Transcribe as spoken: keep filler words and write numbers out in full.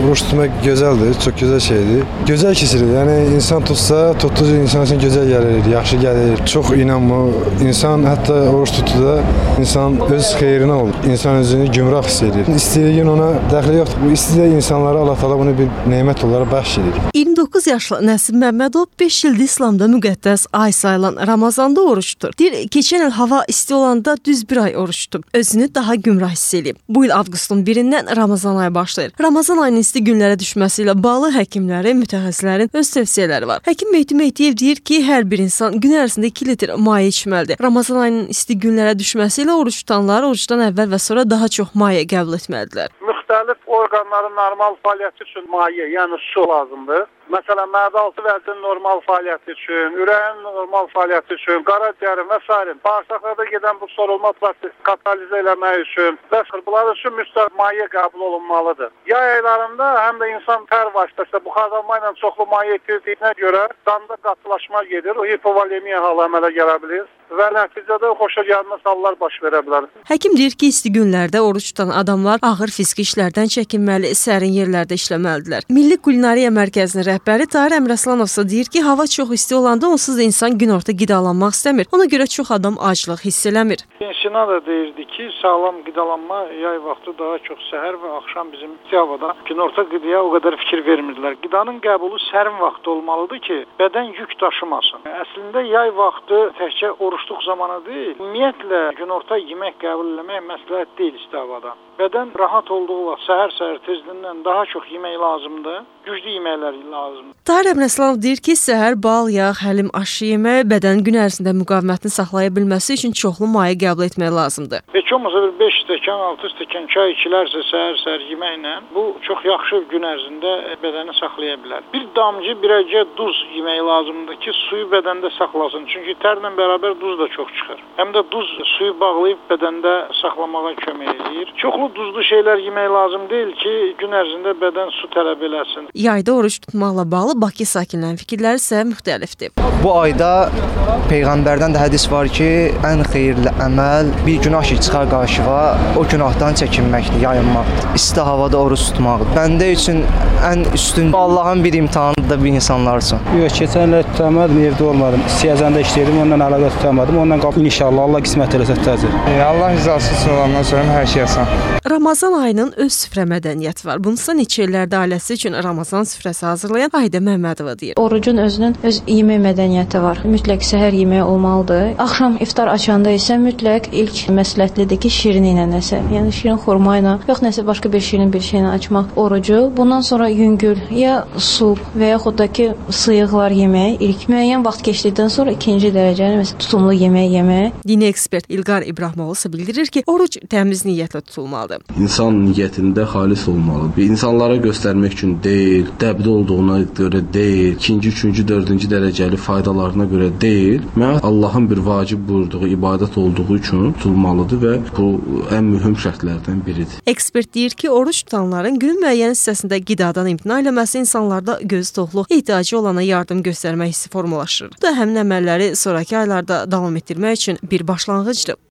Oruç tutmak güzeldir, çok güzel şeydir. Güzel kişidir. Yani insan tutsa, tuttuğu insan için güzel gelir, yaxşı gelir. Çok inanma. İnsan hatta oruç tuttuğunda insan öz xeyrine olur. İnsan özünü gümrah hiss edir. İstediğin ona dəxli yoxdur. Bu istediği insanlara Allah Taala bunu bir nemət olaraq bəxş edir. iyirmi doqquz yaşlı Nəsib Məmmədov beş ildir İslamda müqəddəs ay sayılan Ramazanda oruç tutur. Deyir, keçən il hava isti olanda düz bir ay oruç tutub. Özünü daha gümrah hiss edib. Bu il avqustun birindən Ramazan ayı başlayır. Ramazan ayının isti günlərə düşməsi ilə bağlı həkimlərin, mütəxəssislərin öz tövsiyələri var. Həkim Mehdi Mehdiyev deyir ki, hər bir insan gün ərzində iki litr maye içməlidir. Ramazan ayının isti günlərə düşməsi ilə oruç tutanlar oruçdan əvvəl və sonra daha çox maye qəbul etməlidirlər. Müxtəlif orqanların normal fəaliyyəti üçün maye, yəni su lazımdır. Məsələn, mədə-altı vəzinin normal fəaliyyəti üçün, ürəyin normal fəaliyyəti üçün, qaraciyərin və s. bağırsaqlarda gedən bu sorulma prosesi katalizə eləmək üçün və bunlar üçün müstəq maye qəbul olunmalıdır. Yay aylarında həm də insan tər vasitəsilə buxarlanma ilə çoxlu maye itirdiyinə görə qanda qatılaşma gedir, o hipovolemiya halı əmələ gələ bilir və nəticədə xoşagəlməz hallar baş verə bilər. Həkim deyir ki, isti günlərdə oruç tutan adamlar ağır fiziki işlərdən çəkinməli, sərin yerlərdə işləməlidirlər. Milli Kulinariya Mərkəzinin rəhbəri Tahir Əmraslanov isə deyir ki, hava çox isti olanda onsuz da insan günorta qidalanmaq istəmir. Ona görə çox adam aclıq hiss eləmir. Sina da deyirdi ki, sağlam qidalanma yay vaxtı daha çox səhər və axşam bizim isti havada günorta qidaya o qədər fikir vermirdilər. Qidanın qəbulu sərin vaxtı olmalıdır ki, bədən yük daşımasın. Əslində yay vaxtı təkcə oruçluq zamanı deyil, ümumiyyətlə günorta yemək qəbul etmək məsləhət deyil isti havada. Bədən rahat olduğu vaxt səhər-səhər tezlindən daha çox yemək lazımdır, güclü yeməklər lazımdır. Tahir Əmraslanov deyir ki, səhər bal, yağ, həlim, aşı yemək bədən gün ərzində müqavimətini saxlaya bilməsi üçün çoxlu maye qəbul etmək lazımdır. Heç olmasa bir beş stəkan, altı stəkan çay içilərsə səhər-səhər yeməklə, bu çox yaxşı gün ərzində bədəni saxlaya bilər. Bir damcı, birəcə duz yemək lazımdır ki, suyu bədəndə saxlasın. Çünki tərlə bərabər duz da çox çıxır. Həm də duz suyu bağlayıb bədəndə saxlamağa kömək edir. Çoxlu duzlu şeylər yemək lazım deyil ki, gün ərzində bədən su tələb eləsin. Yayda oruç tutmaqla bağlı Bakı sakinlərinin fikirləri isə müxtəlifdir. Bu ayda Peyğəmbərdən də hədis var ki, ən xeyirli əməl bir günah ki çıxar qarşıva, o günahdan çəkinməkdir, yayınmaqdır. İsti havada oruç tutmaqdır. Bəndə üçün ən üstün Allahın bir imtahanıdır da bir insanlar üçün. Yox, keçən il tutamadım, evdə olmadım. İstəyəzəndə işləyirdim, ondan əlaqə tutamadım. Ondan qalıb inşallah Allah qismət eləsə tutacaq. E, Allah rızası üçün olandan sonra hər şey asan. Ramazan ayının öz süfrə mədəniyyəti var. Bunu isə neçə illərdə ailəsi üçün Ramazan süfrəsi hazırlayan Ayda Məmmədova deyir. Orucun özünün öz yemək mədəniyyəti var. Mütləq səhər yeməyi olmalıdır. Axşam iftar açanda isə mütləq ilk məsləhətlidir ki, şirin ilə nəsə, yəni şirin xurma ilə, yox nəsə başqa bir şirin bir şeylə açmaq orucu. Bundan sonra yüngül ya su və yaxud da ki, sıyıqlar yemək. İlk müəyyən vaxt keçdikdən sonra ikinci dərəcəli məsələn tutumlu yemək yemək. Dini ekspert İlqar İbrahimoğlu isə bildirir ki, oruc təmiz niyyətlə tutulmalıdır. İnsan niyyətində xalis olmalıdır. İnsanlara göstərmək üçün deyil, dəbdə olduğuna görə deyil, ikinci, üçüncü, dördüncü dərəcəli faydalarına görə deyil. Məhz Allahın bir vacib buyurduğu ibadət olduğu üçün tutulmalıdır və bu ən mühüm şərtlərdən biridir. Ekspert deyir ki, oruç tutanların günün müəyyən hissəsində qidadan imtina eləməsi insanlarda göz toxluq, ehtiyacı olana yardım göstərmək hissi formalaşır. Bu da həmin əməlləri sonrakı aylarda davam etdirmək üçün bir başlanğıcdır.